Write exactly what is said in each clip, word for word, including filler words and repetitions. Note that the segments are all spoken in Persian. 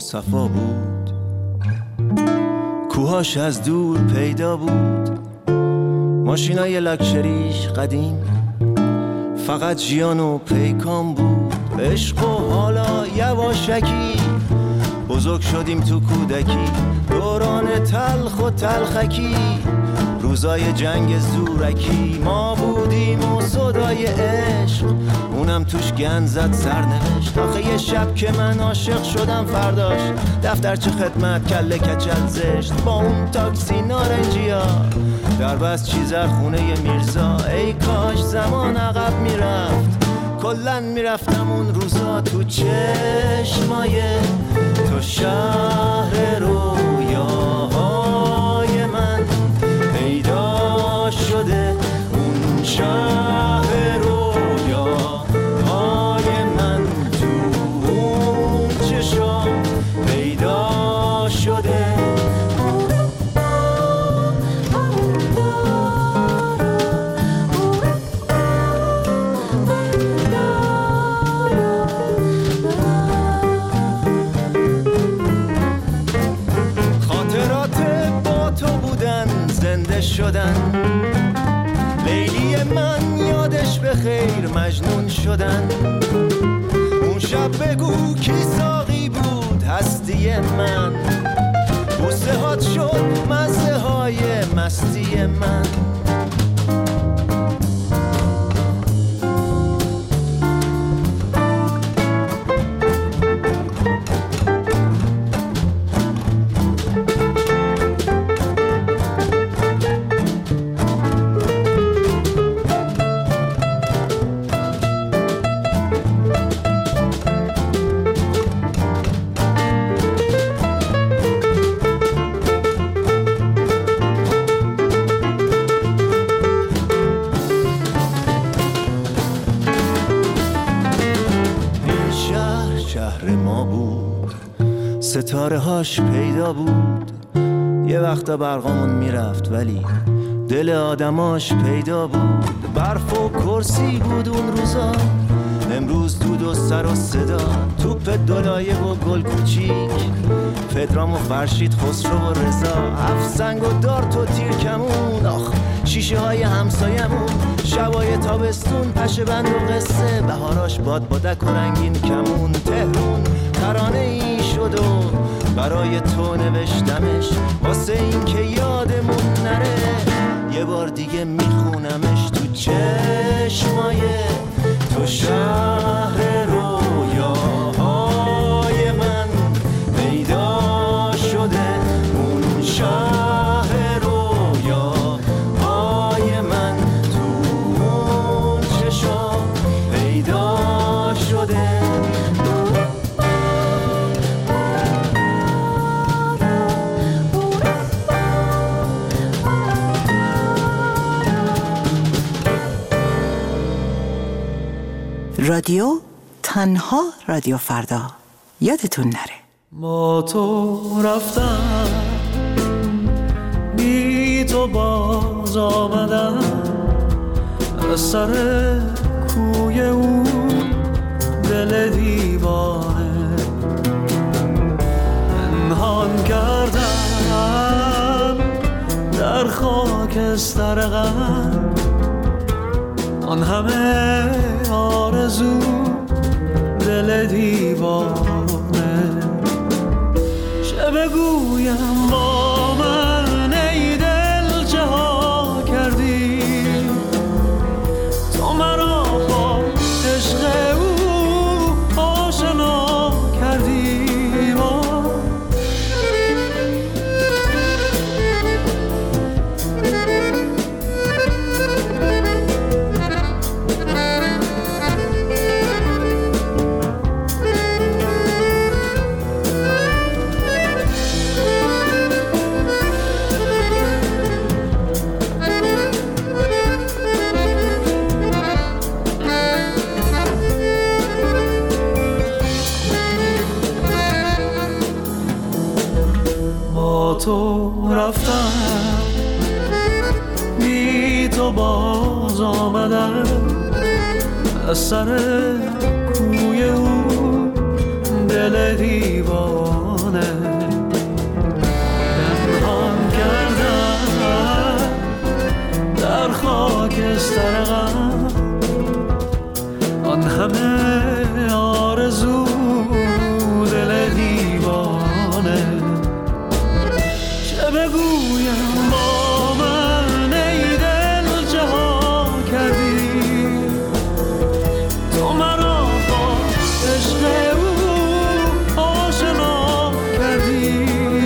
صفا بود، کوهاش از دور پیدا بود، ماشینای لاکچریش قدیم، فقط جیان و پیکان بود. عشق و حالا یواشکی بزرگ شدیم تو کودکی، دوران تلخ و تلخکی، روزای جنگ زورکی. ما بودیم و صدای عشق اونم توش گند زد سرنوشت. آخه یه شب که من عاشق شدم فرداش دفترچه خدمت کله کچل زشت، با اون تاکسی نارنجیا در بس چیزر خونه میرزا. ای کاش زمان عقب میرفت، کلن میرفتم اون روزا تو چشمای تو شهر رویاهای من پیدا شده. اون شهر رویاهای من تو اون چشم پیدا شده. شدن لیلی من یادش به خیر مجنون شدن. اون شب بگو کی ساقی بود هستی من، بوسه هات شد مزه های مستی من. ستاره هاش پیدا بود، یه وقتا برقامون میرفت ولی دل آدماش پیدا بود. برف و کرسی بود اون روزا، امروز دود و سر و صدا. توپ دولایه و گل کوچیک، پدرام و فرشید خسرو و رضا. افسنگ و دارت و تیر کمون، آخ شیشه های همسایمون. شبای تابستون پشه بند و قصه، بهاراش باد بادک و رنگین کمون. تهرون ترانه ای شد و برای تو نوشتمش، واسه این که یادمون نره یه بار دیگه میخونمش. تو چشمای تو شهر رویاهای من پیدا شده. اون شهر رویاهای من تو اون چشم پیدا شده. رادیو تنها رادیو فردا، یادتون نره. ما تو رفتم بی تو باز آمدم، از سر کوی او دل دیوانه پنهان کردم در خاکستر غم. آن همه آرزو دل دیوانه، چه بگویم با من ای دل چه ها کردی؟ تو مرا با عشق او آشنا کردی. تو رفتم بی تو باز آمدم، از سر کوی او دل دیوانه پنهان کردن در خاکستر غم آن همه آرزو دل دیوانه. چه بگویم با من ای دل جها کردی تو مرا با عشق او آشنا کردی.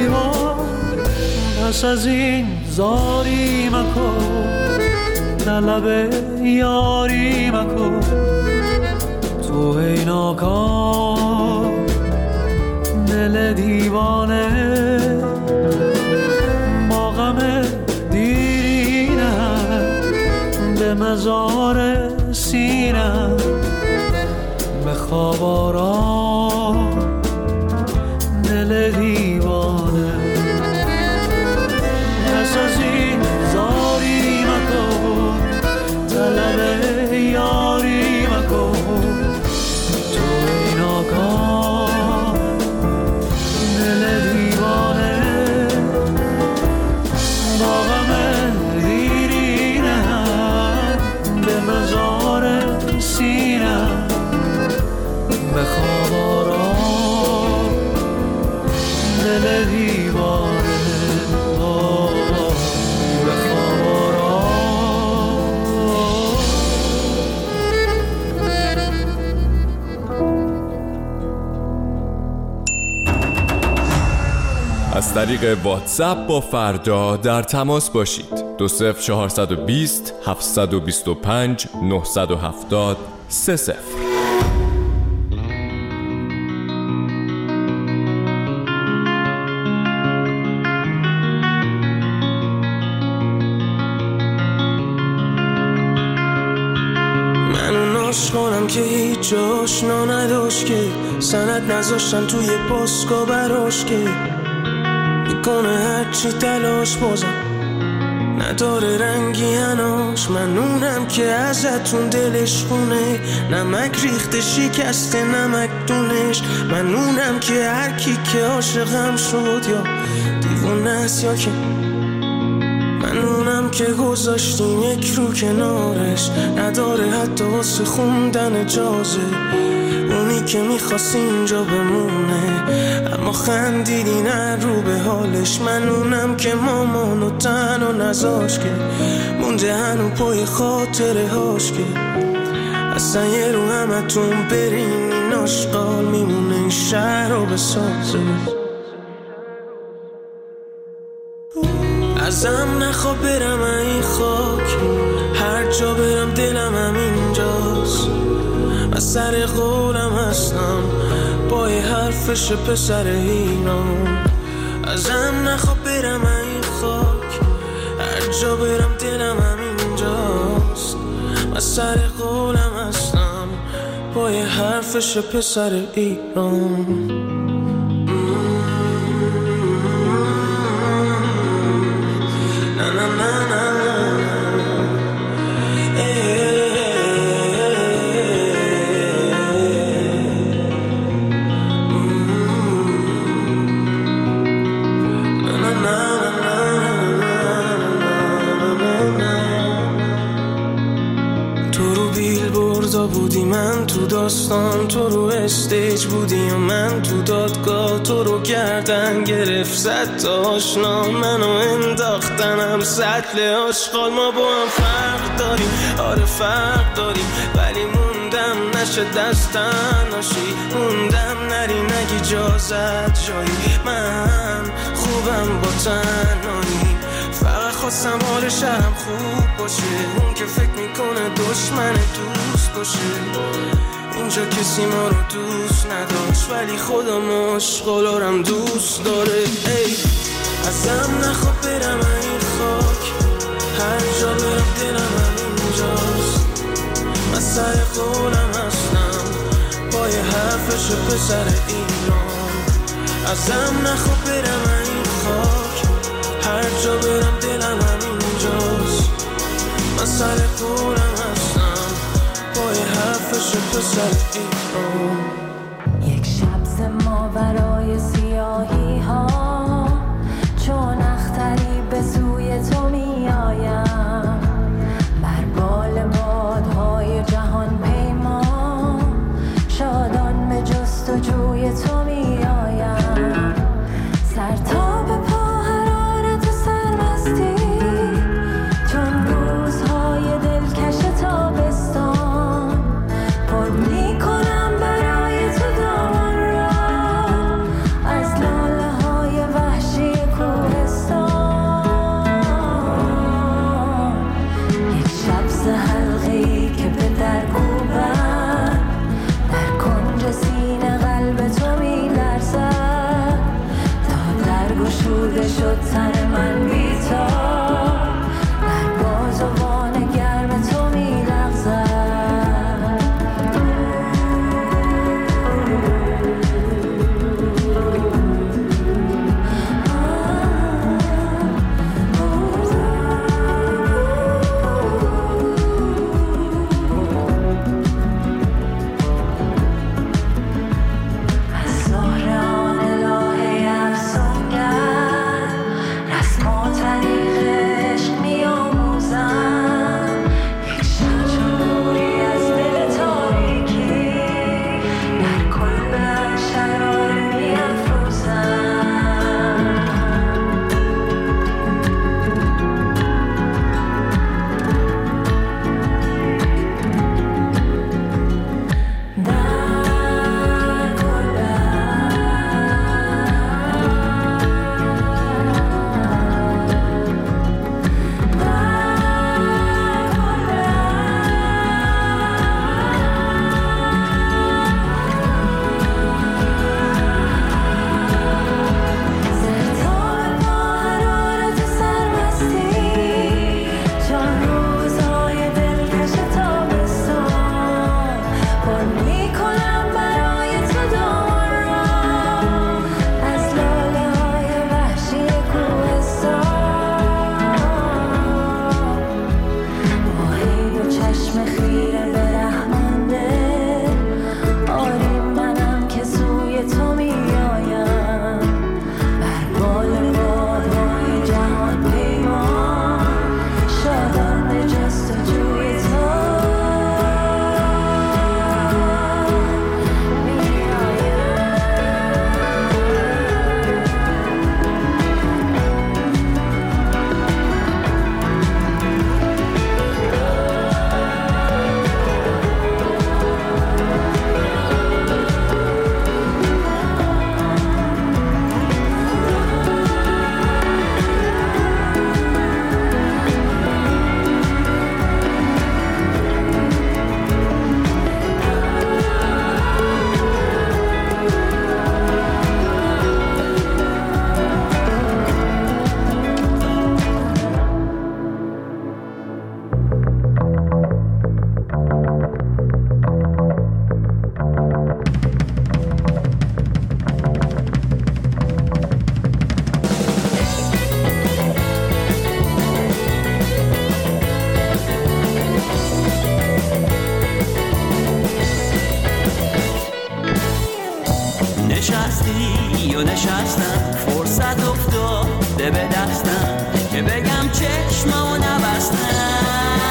پس از این زاری مکن طلب یاری مکن تو ای ناکام دل دیوانه. با غم دیرینم به مزار سینم به خواب آرام دل دیوانه. پس از این زاری مکن طلب یاری مکن تو ای ناکام دل دیوانه. با غم دیرینم به مزار سینم به خواب آرام دل دیوانه. از طریق واتساپ با فردا در تماس باشید. دو صفر چهارصد و بیست هفتصد و بیست و پنج نهصد و هفتاد سه صفر. من اون عاشقانم که هیچ آشنا نداشت که سند نذاشتن توی پاسکا براش که میکنه هرچی تلاش بازم نداره رنگی هناش. من اونم که ازتون دلش خونه نمک ریخته شکسته نمک دونش. من اونم که هر کی که عاشقم شد یا دیوونه است یا که من اونم که گذاشتیم یک رو کنارش نداره حتی واسه خوندن اجازه. اونی که میخواست اینجا بمونه اما خندیدی نه رو به حالش. من اونم که مامانو تنها نذاش که مونده هنو پای خاطره هاش که اصلا یه رو همتون برین این آشقال میمونه این شهر رو بسازه. ازم نخوا برم این خاک هر جا برم دلم هم اینجاست. من سر قولم هستم پای حرفش پسر ایران. ازم نخوا برم این خاک هر جا برم دلم هم اینجاست. من سر قولم هستم پای حرفش پسر ایران. بودی من تو داستان تو رو استیج بودی و من تو دادگاه تو رو گردن گرفت زد تا آشنا منو انداختنم سطل آشغال. ما با هم فرق داریم آره فرق داریم ولی موندم نشه دستن ناشی موندم نری نگی اجازت جایی. من خوبم با تنهایی فقط خواستم حال شهرم خوب باشه. اون که فکر میکنه دشمن دوست باشه اینجا کسی ما رو دوست نداشت ولی خودم عاشقالارم دوست داره. ای ازم نخوا برم این خاک هر جا برم دلم هم اینجاست. من سر قولم هستم پای حرفش پسر ایران. ازم نخوا برم این خاک هر جا برم دلم هم اینجاست. من سر قولم هستم پای حرفش پسر ایران. یک شب پرواز ما برای سیاهی ها، چون اختری به سوی تو می آیم، بر بال بادهای جهان پیما، شادان به جستجوی تو می آیم، سر تا به پا حرارت و سرمستی، چون روزهای دلکش تابستان، پر می کنم برای تو دامان را از لاله های وحشی کوهستان. یک شب ز حلقه‌ای که به در کوبم، در کنج سینه قلب تو می لرزد، تا در گشوده شد تن من بی‌تاب، در بازوان گرم تو می لغزد. از ظهر آن الهه افسونگر، رسم و طریق عشق می آموزم، یک شب چون نوری از دل تاریکی، در کلبه شراره می افروزم. در سرتاب با حرارت سرمستی، چون روزهای دلکش تابستان، پر می کنم برای تو دامان را از لاله های وحشی کوهستان. با حیل و چشم خیره برهمنده، آری منم که سوی تو می آیم، بر بال بادهای جهان پیما، شادان به جستجوی تو می آیم. نشستی و نشستم، فرصت افتاده به دستم که بگم چشممو نبستم.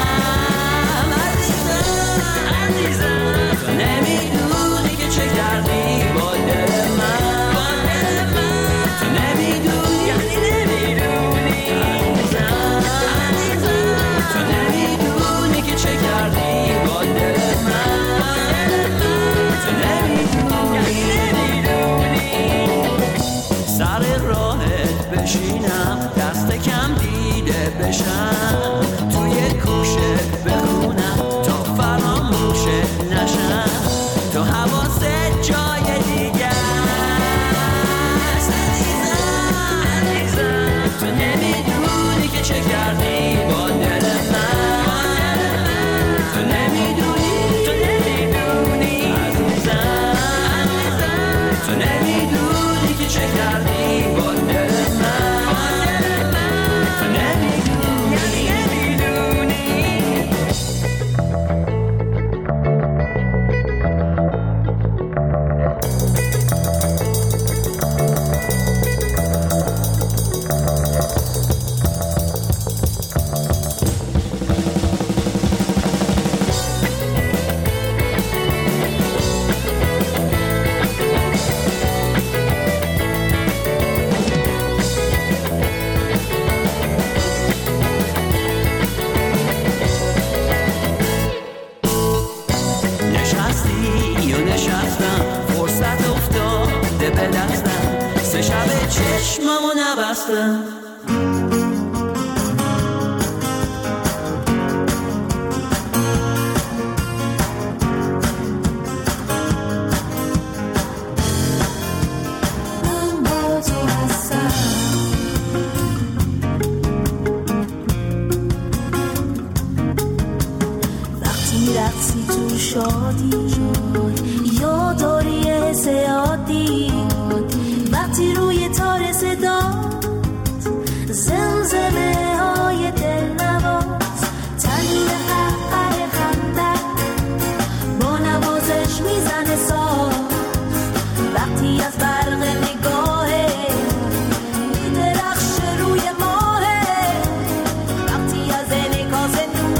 عزیزم عزیزم تو نمیدونی که چه کردی با دل من، با دل من تو نمیدونی، یعنی نمیدونی. عزیزم عزیزم تو نمیدونی که چه کردی با دل من، تو نمیدونی، یعنی نمیدونی. سر راهت بشینم، دست کم دیده بشم، هستم. رقصی تو شادی یا داری حس عادی وقتی روی تار صدا زمزمه های دلنواز تنین قهقه خنده با نوازش میزنه ساز وقتی از برق نگاهه میدرخشه روی ماهه وقتی از انعکاس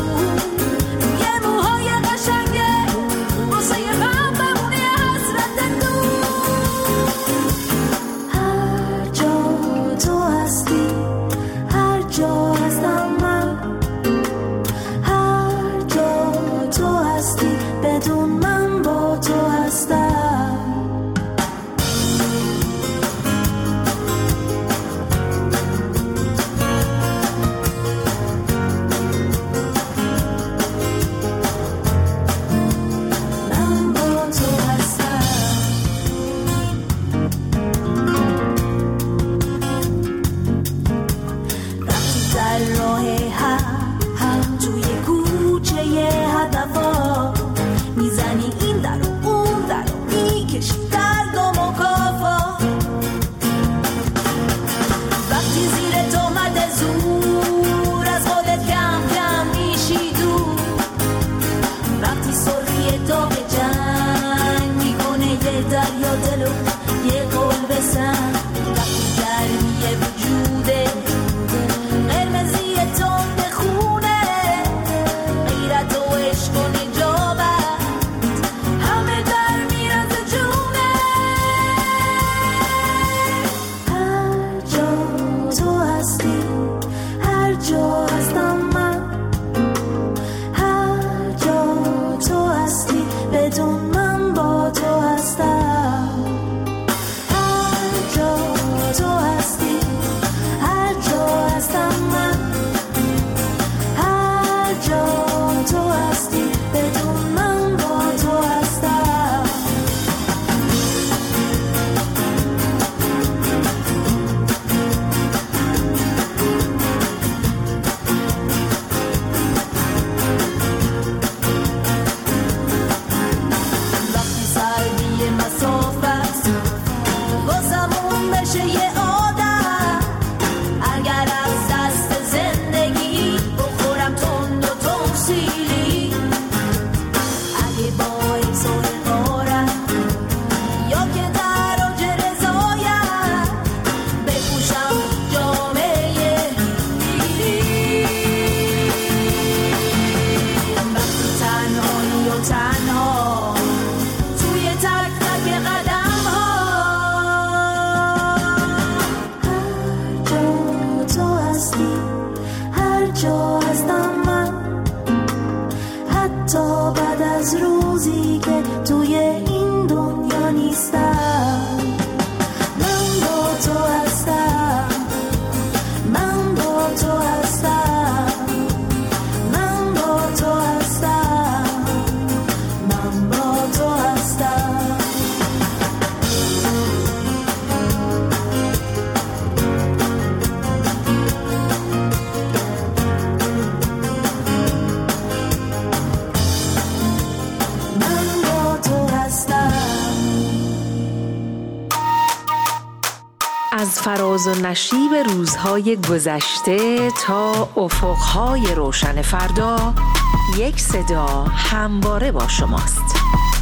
از فراز و نشیب روزهای گذشته تا افقهای روشن فردا یک صدا همواره با شماست.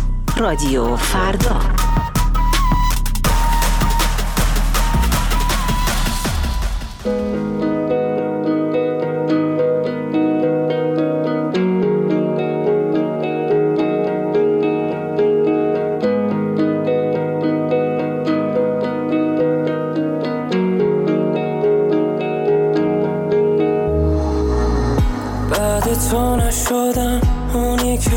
رادیو فردا. تو نشدم اونی که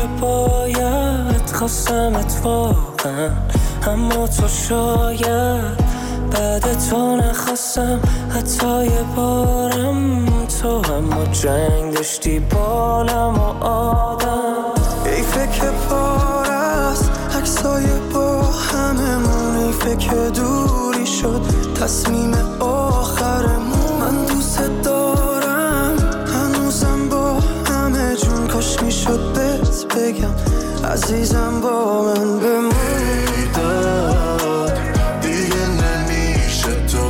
باید خواستمت واقعا اما تو شاید بعد تو نخواستم حتی یه بارم، تو اما جنگ داشتی بالم و آدم. ای فکر پار است عکسای با هممون، ای فکر دوری شد تصمیم آخرمون. من دوست دارم هنوزم با همه جون، کاش میشد بهت بگم عزیزم با من بمون. پیدات دیگه نمیشه تو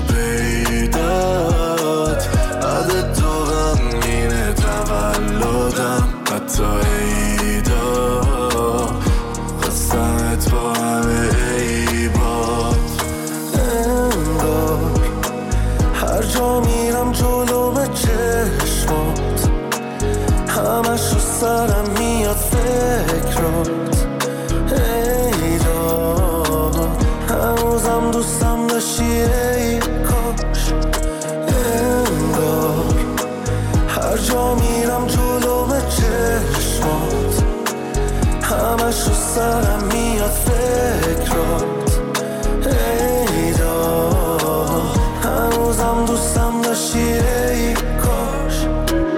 پیدات، بعد تو غمگینه تولدم حتی عیدا، خواستمت با همه عیبات. انگار هر جا میرم جلو به چشمات، همش رو سرم میاد فکرات. ای داد هنوزم دوستم داشتی ای کاش. انگار هر جا میرم جلو به چشمات، همش رو سرم میاد فکرات. ای داد هنوزم دوستم داشتی ای کاش.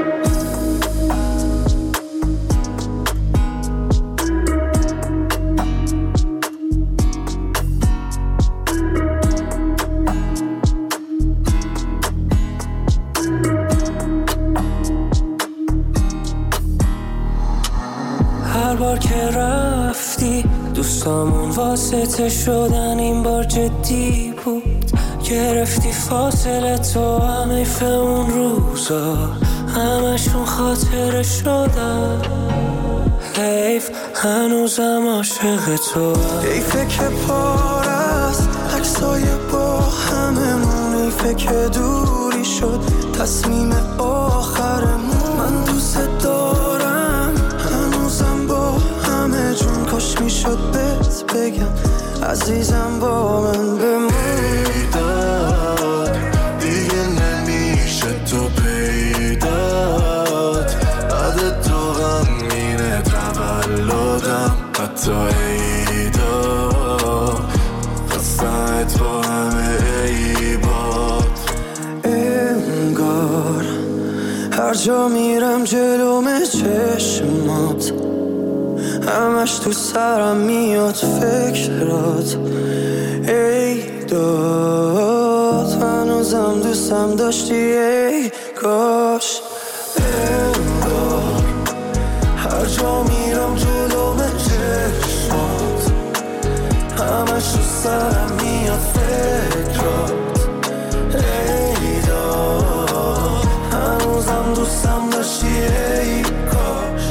هر بار که رفتی دوستامون واسطه شدن، این بار جدی بود. گرفتی فاصله تو، هم حیف اون روزا همشون خاطره شدن. حیف هنوزم عاشق تو. ای فکر پار است عکسای با هممون، ای فکر دوری شد تصمیم آخرمون. من دوست دارم هنوزم با همه جون، کاش میشد بهت بگم عزیزم با من بمون. پیدات دیگه نمیشه تو پیدات، بعد تو غمگینه تولدم حتی عیدا، خواستمت با همه عیبات. انگار هر جا میرم جلوم چشمات، همش تو سرم میاد فکرات. ای داد هنوزم دوستم داشتی ای کاش. انگار هر جا میرم جلوم چشمات، همش تو سرم میاد فکرات. ای داد هنوزم دوستم داشتی ای کاش.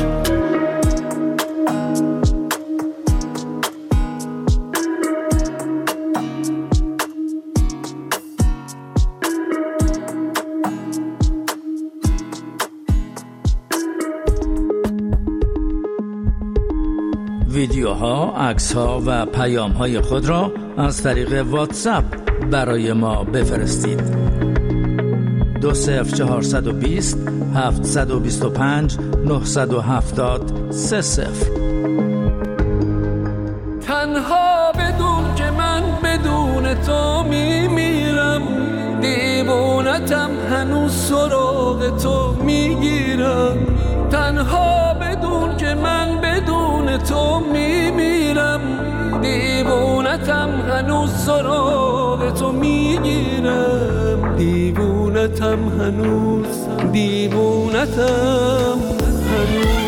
ویدیوها، عکس‌ها و پیام‌های خود را از طریق واتساپ برای ما بفرستید. دو صفر چهارصد و بیست هفتصد و بیست و پنج نهصد و هفتاد سه صفر. تنها بدون که من بدون تو میمیرم، دیوونتم هنوز سراغ تو میگیرم. تنها بدون که من بدون تو میمیرم، دیوونتم هنوز سراغ تو میگیرم. دیوونتم هنوز، دیوونتم هنوز.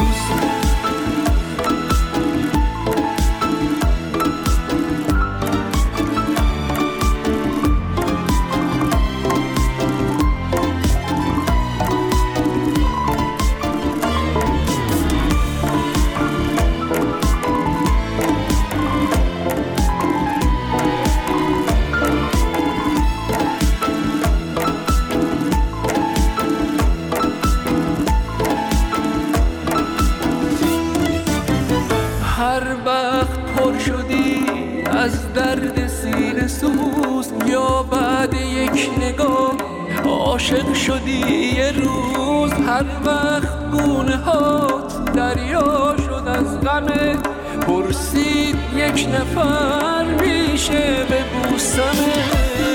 از درد سینه سوز، یا بعد یک نگاه عاشق شدی یه روز. هر وقت گونه هات دریا شد از غمت، پرسید یک نفر میشه ببوسمت.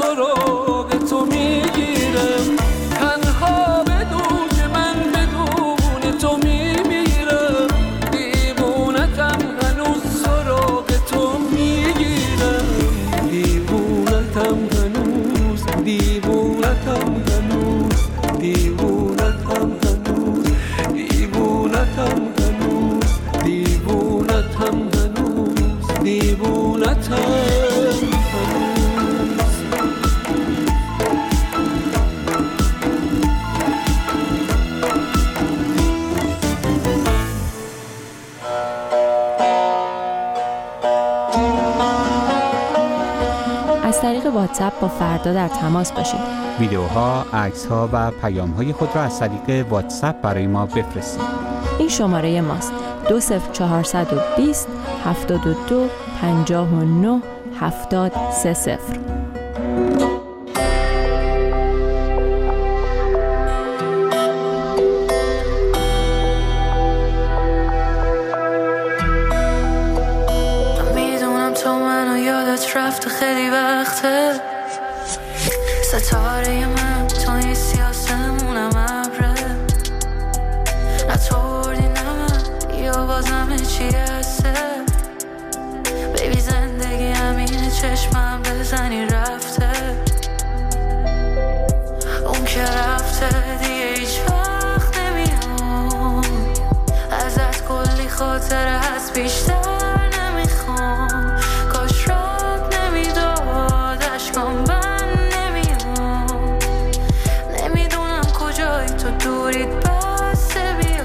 سراغ تو میگیرم، تنها بدون که من بدون تو میمیرم، دیوونتم هنوز سراغ تو میگیرم، دیوونتم هنوز، دیوونتم هنوز، دیوونتم هنوز، دیوونتم هنوز، دیوونتم هنوز، دیوونتم. از طریق واتساپ با فردا در تماس باشید. ویدیوها، عکس‌ها و پیام‌های خود را از طریق واتساپ برای ما بفرستید. این شماره ماست: دو صفر چهارصد و بیست هفتاد و دو پنجاه و نه هفتاد سه صفر. میدونم تو منو یادت رفته خیلی وقته، ستاره من تو نیستی آسمونم ابره، نطوردی نه من یا بازم چی هسته، بیبی زندگی همینه چشمم بزنی رفته، اون که رفته دیگه هیچ وقت نمیام، ازت کلی خاطره هست بیشتر نمیخوام، کاش رات نمیداد اشکام بند نمیام، نمیدونم کجایی تو دورید بسته بیا.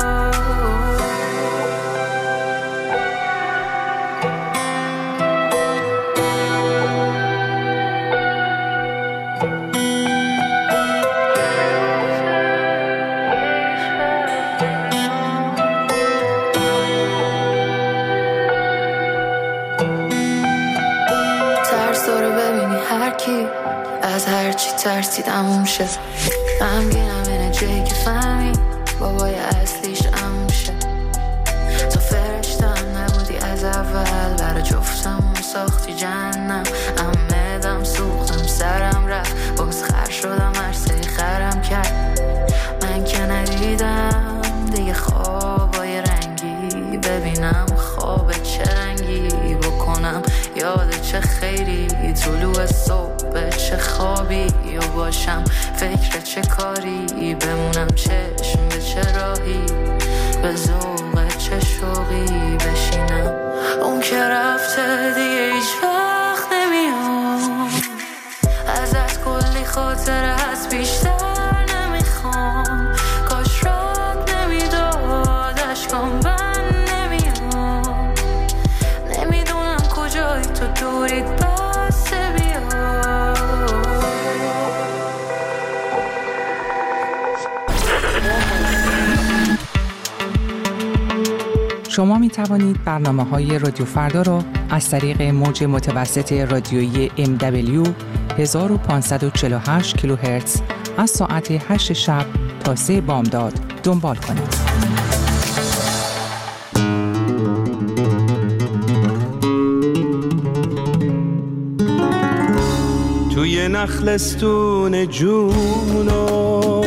ترس داره ببینی هر کی از هر چی ترسید عموم شه، غمگینم اینه جایی که فهمی بابای اصلیش عموم شه، تو فرشته هم نبودی از اول، برا جفتمون ساختی جهنم، عمدم سوختم سرم رفت، باز خر شدم عرصه خرم کرد، من که ندیدم دیگه خوابای رنگی، ببینم خواب چه رنگی بکنم، یاد چه خیری طلوع صبح چه خوابی یا باشم، فکر چه کاری بمونم، چشم به چه راهی، به ذوق چه شوقی بشینم، اون که رفته دیگه هیچ وقت نمیام، ازت کلی خاطره هست بیشتر نمیخوام، کاش رات نمیداد اشکام بند نمیام، نمیدونم کجایی تو دورید بسته بیا. شما می توانید برنامه‌های رادیو فردا را از طریق موج متوسط رادیویی ام دبلیو هزار و پانصد و چهل و هشت کیلوهرتز از ساعت هشت شب تا سه بامداد دنبال کنید. توی نخلستون جونو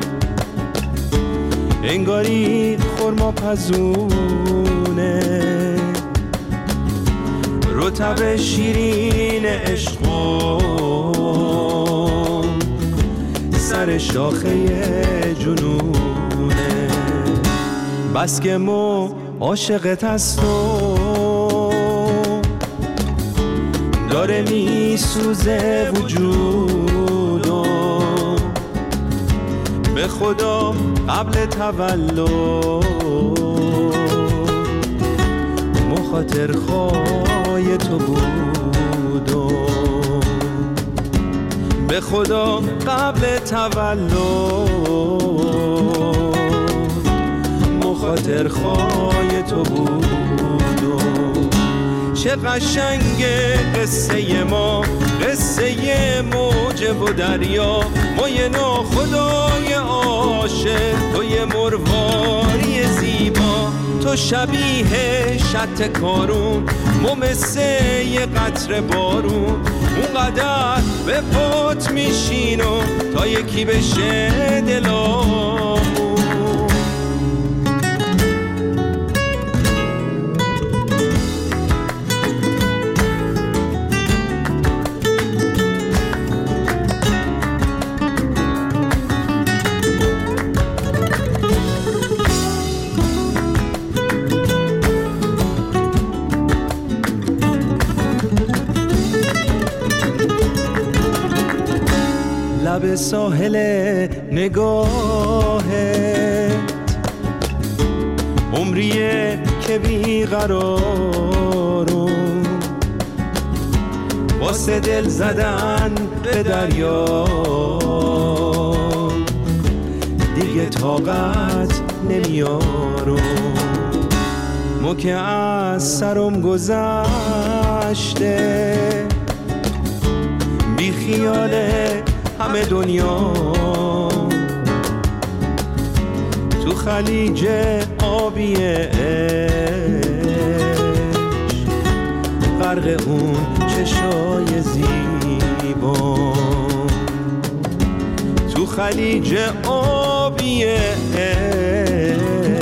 انگاری خرما پزونه، رطب شیرین عشقم سر شاخه جنونه، بس که مو عاشقت هستم، داره میسوزه وجودم، به خدا قبل تولد مخاطر خواهی تو بودم، به خدا قبل تولد مخاطر خواهی تو بودم، چه قشنگ قصه ما، قصه موج و دریا، ما یه ناخدای عاشق، تو یه مرواری زیبا، تو شبیه شط کارون، ما مثل یه قطره بارون، اونقدر به پات میشینو تا یکی بشه دلامون. لب ساحل نگاهت عمریه که بیقرارم، واسه دل زدن به دریا دیگه طاقت نمیارم. مو که از سرم گذشته بی خیاله همه دنیا، تو خلیج آبی عشق غرق اون چشای زیبا، تو خلیج آبی عشق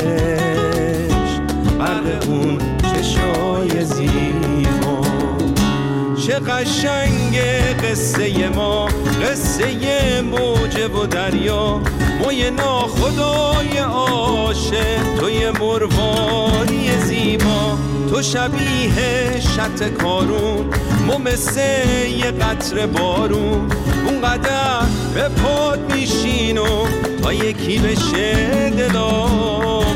غرق اون چشای زیبا. چه قشنگ قصه ما، قصه موج و دریا، ما یه ناخدای عاشق، تو یه مرواری زیبا، تو شبیه شط کارون، ما مثل یه قطره بارون، اونقدر به پات میشینو تا یکی بشه دلامون.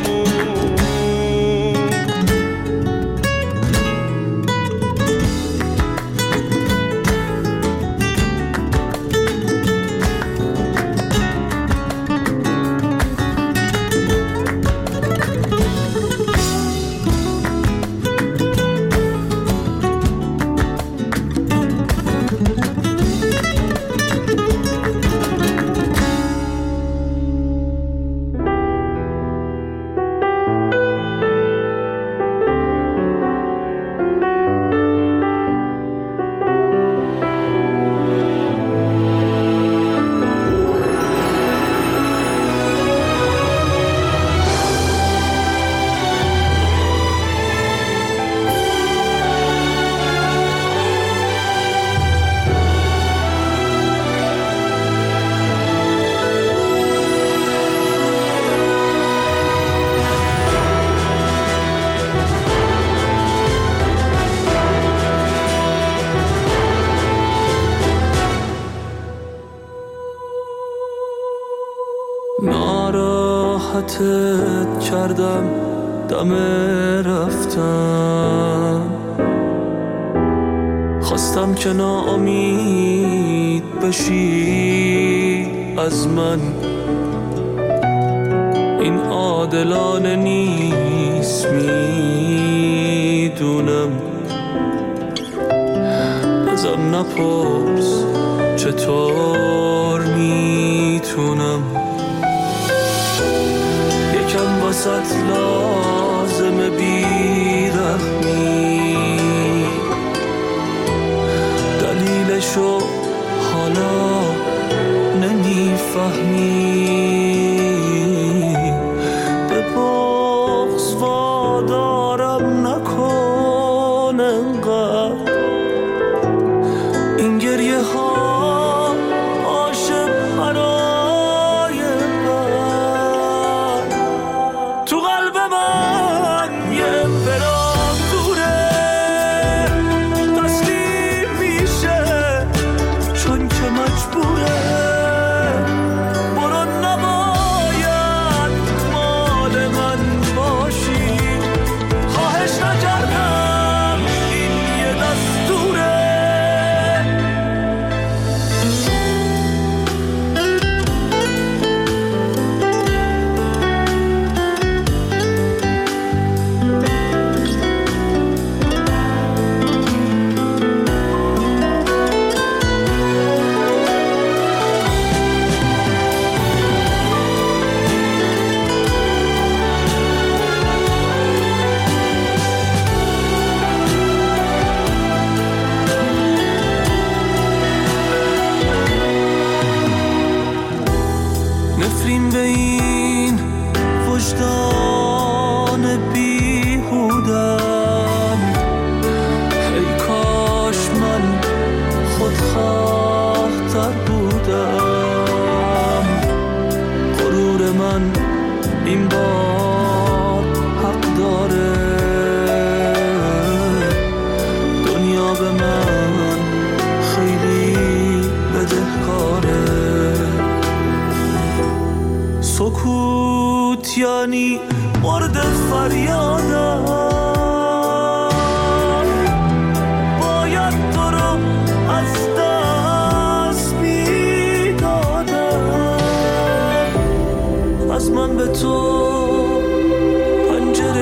ناراحتت کردم دم رفتن، خواستم که ناامید بشی از من، این عادلانه نیست میدونم، ازم نپرس چطور میتونم، یکم واسط لازمه بیرحمی، دلیلشو حالا نمیفهمی، به بغض وادارم نکن انقدر، این گریه ها عاشق برای من، تو قلب من یه امپراتوره تسلیم میشه چون که مجبوره، برو ایوانی مورد فریادم، باید تو رو از دست میدادم. از من به تو پنجره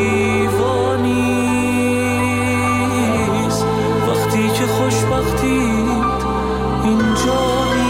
ایوانیست وقتی که خوشبختیت اینجا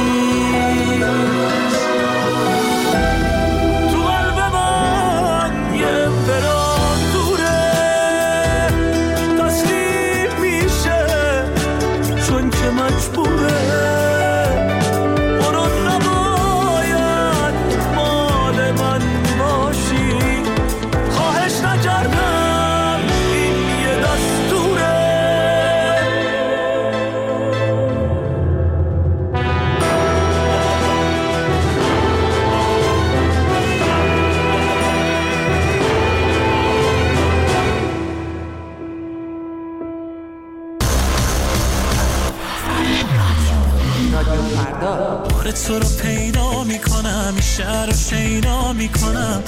تو رو پیدا میکنم، این شهر رو شیدا میکنم.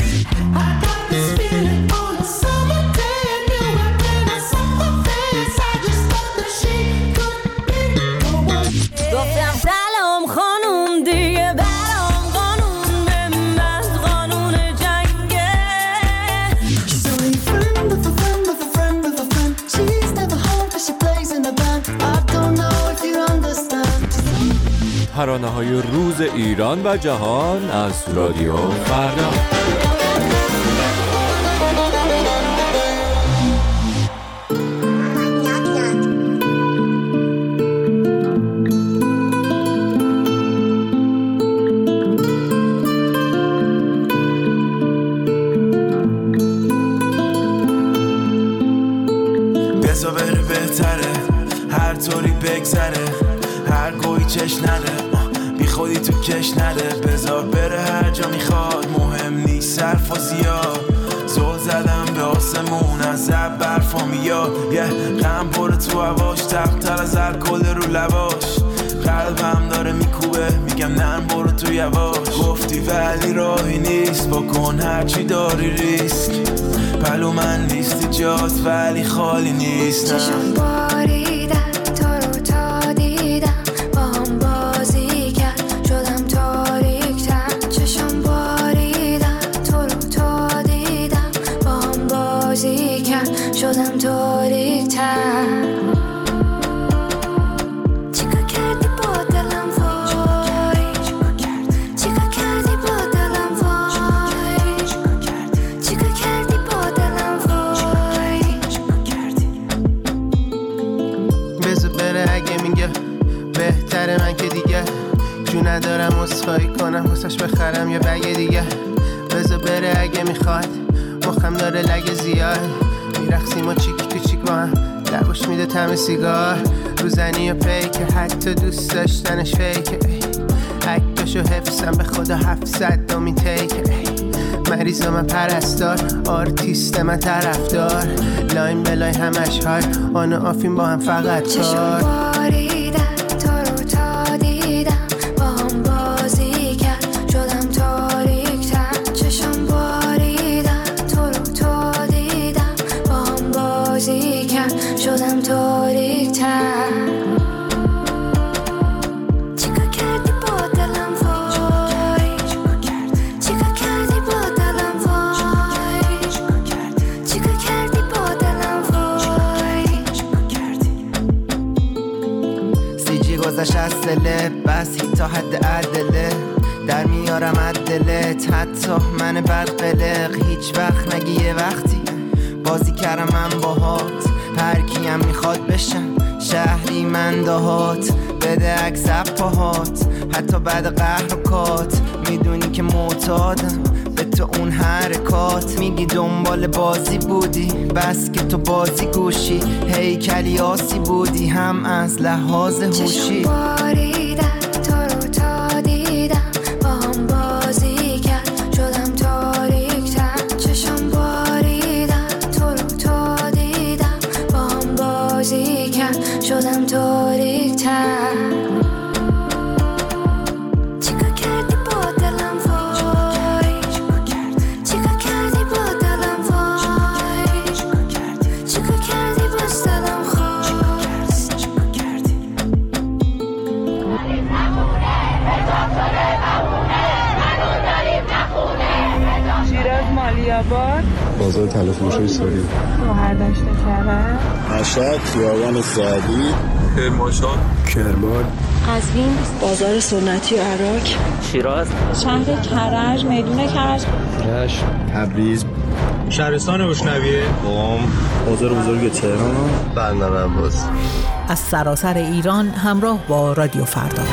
گفتم سلام خانوم دیگه برام قانون بنداز، قانون جنگه. She's only friend of a friend of a friend of a friend. She's never home but she plays in a band. I don't know if you understand. ترانه‌های روز ایران و جهان از رادیو فردا. بزا بره بهتره، هر طوری بگذره، هر گویی چش نده، بی خودی تو کش نده. بذار بره هر جا میخواد، مهم نیست صرف و زیاد. زل زدم به آسمون از زب برفا میاد، یه غم پره تو هواش، تقتر از الکل رو لباش. قلبم داره میکوبه، میگم نرم برو تو یواش. گفتی ولی راهی نیست، بکن هرچی داری ریسک. پلو من نیستی جاست ولی خالی نیست. چشم باریدن تو رو تا دیدم، با هم بازی کرد شدم تاریک‌تر. چشم باریدن تو رو تا دیدم، با هم بازی کرد شدم تاریک‌تر. من که دیگه جو ندارم اصفایی کنم، واسش بخرم یه بگه دیگه. بذار بره اگه میخواد، مخم داره لگه زیاد. میرقصیم و چیک تو چیک با هم، لباش میده طعم سیگار. روزنی و پیکه، حتی دوست داشتنش فیکه. عکسشو حفظم به خدا هفتصد دومین تیکه. مریض من پرستار، آرتیست من طرفدار. لاین بلای همش های، آن و آفین با هم فقط کار. شدم تاریک‌تر. چیکار کردی با دلم وای، چیکار کردی با دلم وای، چیکار کردی با دلم وای. سی جی گذشت از دلت، بس تا حد عدله. در میارم عدلت، حتی من بد قلق. هیچ وقت نگی یه وقتی بازی کردم من باهات. هر کیم میخواد بشم شهری من دهات. بده عکس پاهات، حتی بعد قهر و کات. میدونی که معتادم به تو اون حرکات. میگی دنبال بازی بودی، بس که تو بازی گوشی. هیکلی آسی بودی هم از لحاظ هوشی. شدم تاریک‌تر. چیکار کردی با دلم وای، چیکار کردی شیراز مالیاباد، بازار تلفروشی ساری، شهرداشت کرد، مشهد خیابان سعدی، کرمانشاه، کرمان، قزوین بازار سنتی عراق، شیراز، شهر کرج، میدون کرج، رشت، تبریز، شهرستان گشنویه، قم، بازار بزرگ تهران، بندر عباس. از سراسر ایران همراه با رادیو فردا.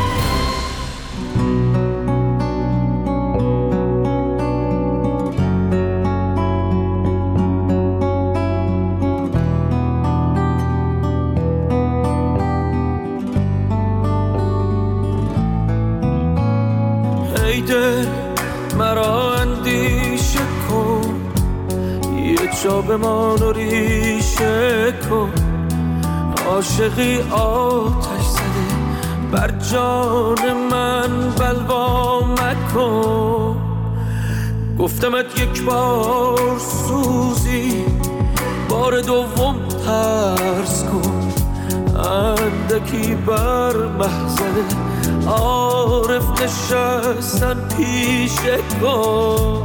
ای دل مرا اندیشه کن، یه جا بمان و ریشه کن. عاشقی آتش زده بر جان من، بلوا مکن. گفتمت یک بار سوزی، بار دوم ترس کن. اندکی بر محضر عارف نشستن پیشه کن.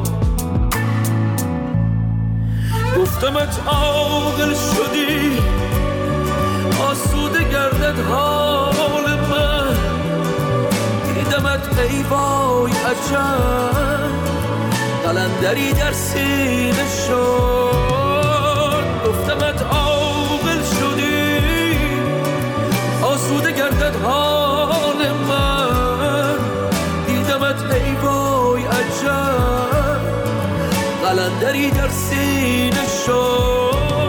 گفتمت عاقل شدی، آسوده گردد حال من. دیدمت ای وای عجب، قلندری در سینه شد. گفتمت عاقل شدی، آسوده گردد حال من. دیدمت ای وای عجب، قلندری در سینه شد.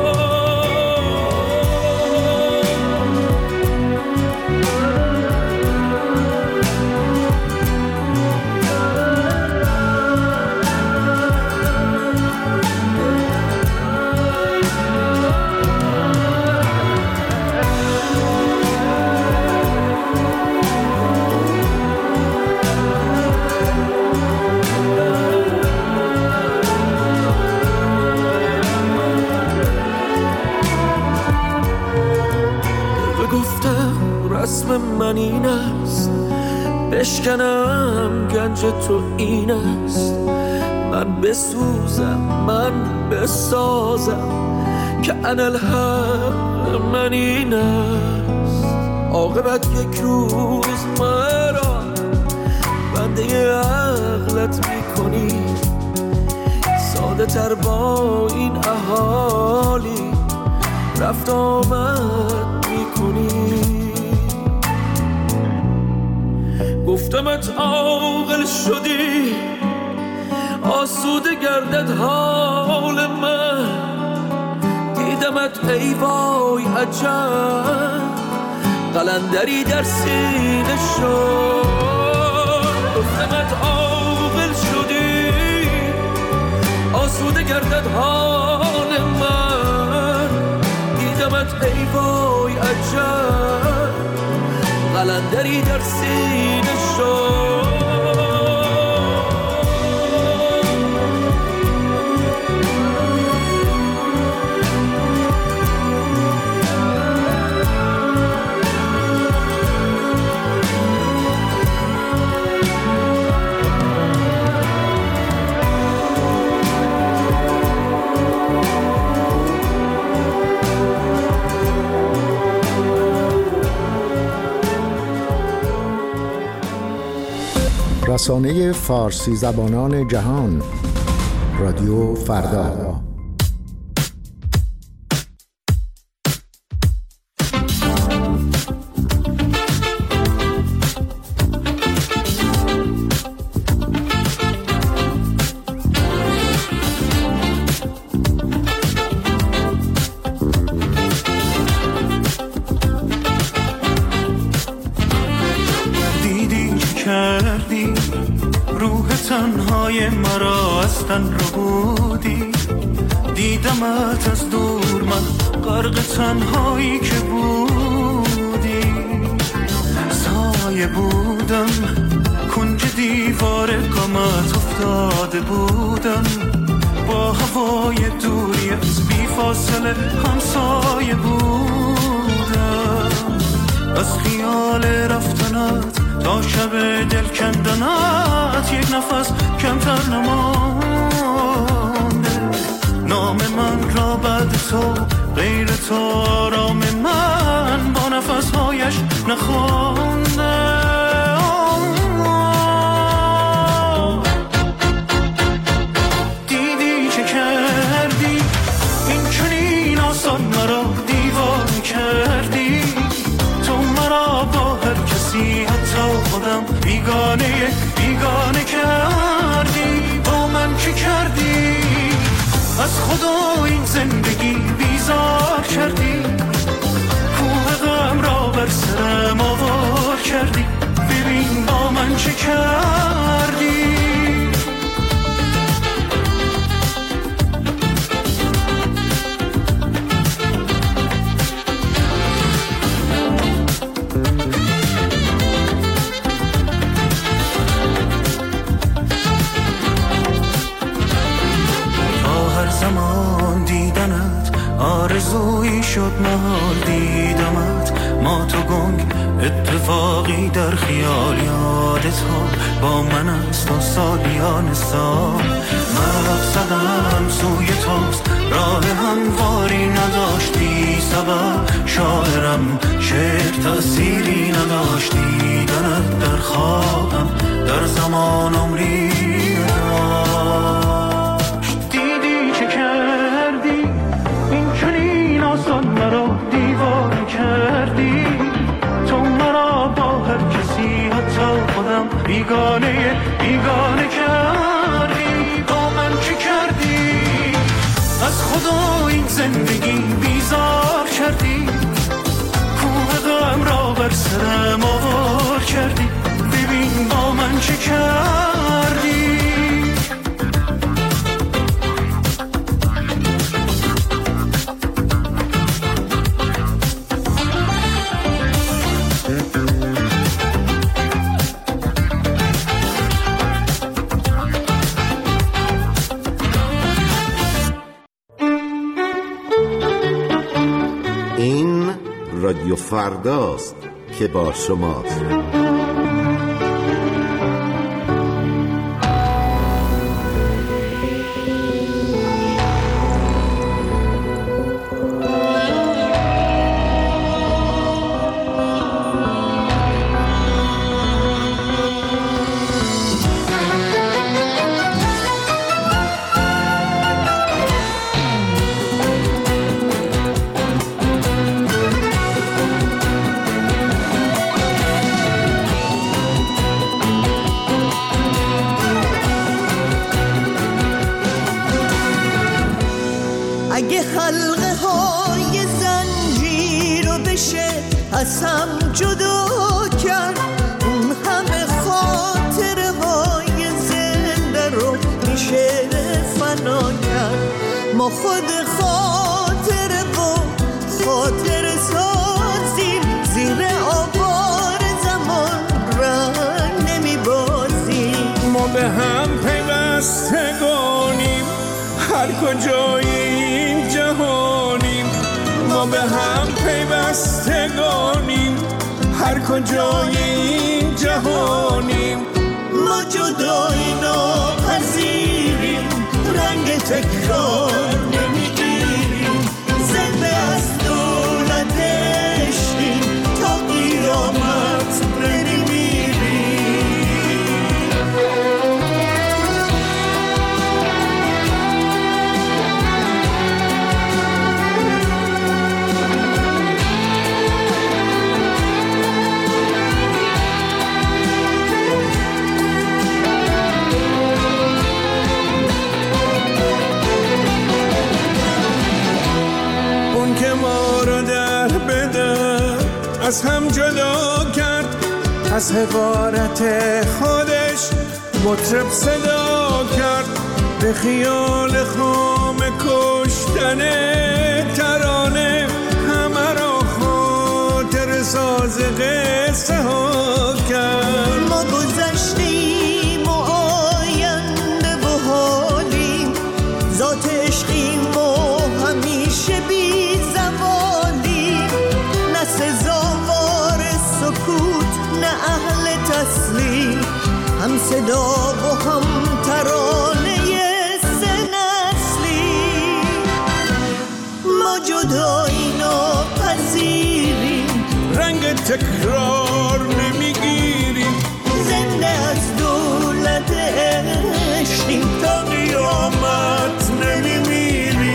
رسم من این است، بشکنم گنج تو این است. من بسوزم، من بسازم، که انالحق من این است. عاقبت یک روز مرا بنده عقلت میکنی. ساده تر با این اهالی رفت آمد میکنی. گفتمت عاقل شدی، آسوده گردد حال من. دیدمت ای وای عجب، قلندری در سینه شد. گفتمت عاقل شدی، آسوده گردد حال من. دیدمت ای وای عجب، قلندری در سینه شد. رسانه فارسی زبانان جهان، رادیو فردا. تنهای مرا از تن رو بودی. دیدمت از دور، من غرق تنهایی که بودی. سایه بودم، کنج دیوار غمت افتاده بودم. با هوای دوری از بی فاصله همسایه بودم. از خیال رفتنت تا شب دل کندنت یک نفس کمتر نمانده. نام من را بعد تو غیر تو آرام من با نفسهایش نخوانده. دیدی چه کردی این چنین آسان مرا دیوانه کردی. تو مرا با هر کسی حتی خودم بیگانه بیگانه کردی. با من چه کردی از خدا این زندگی بیزار کردی. کوه غم را بر سرم آوار کردی. ببین با من چه کردی. زمان دیدنت آرزویی شد محال دیدمت. ما تو گنگ اتفاقی در خیال یادت ها با من است و سالیان سال. من زدم سوی توست راه همواری نداشتی سبب. شاعرم شعر تأثیری نداشت دیدنت در خوابم در زمان عمری نداشت. آسان مرا دیوانه کردی. تو مرا با هر کسی حتی خودم بیگانه بیگانه کردی. با من چه کردی از خدا این زندگی بیزار کردی. کوه غم را بر سرم آوار کردی. ببین با من چه کردی. رادیو فرداست که با شماست. اگه حلقه های زنجیر رو بشه از هم جدا کرد، اون همه خاطره های زنده رو میشه فنا کرد. ما خود خاطره و خاطره سازیم، زیر آوار زمان رنگ نمیبازیم. ما به هم پیوستگانیم، هر کجای این جهانیم. ما به هم پیوستگانیم، هر کجای این جهانیم. ما جدایی ناپذیریم، رنگ تکرار نمیگیریم. زنده از دولت عشقیم، تا قیامت نمیمیریم. از هم جدا کرد، از حقارت خودش مطرب صدا کرد. به خیال خام کشتن ترانه همه را خاطر ساز قصه ها کرد. ما گذشتیم و آینده و حالیم، ذات عشقیم و همیشه بی زوالیم. نه سزاوار هم صدا و هم ترانه سه نسلی. ما جدایی ناپذیریم، رنگ تکرار نمیگیریم، زنده از دولت عشقیم، تا قیامت نمیمیریم.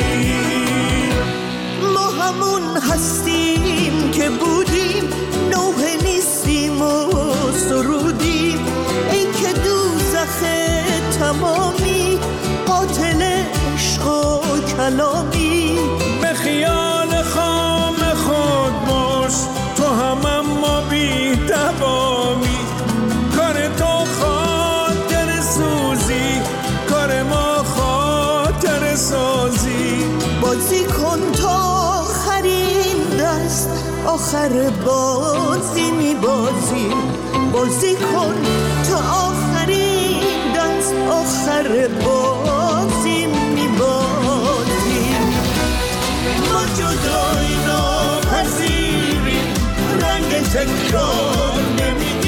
ما همون هستیم که بودیم، نوح نیستیم و سرودیم. ای که دوزخ تمامی، قاتل عشق و کلامی. به خیال خام خود باش، تو هم اما بی دوامی. کار تو خاطر سوزی، کار ما خاطر سازی. بازی کن تا آخرین دست، آخر بازی می بازی. بازی کن تا آخرین دست، آخر بازی می بازی. ما جدایی ناپذیریم، رنگ تکرار نمی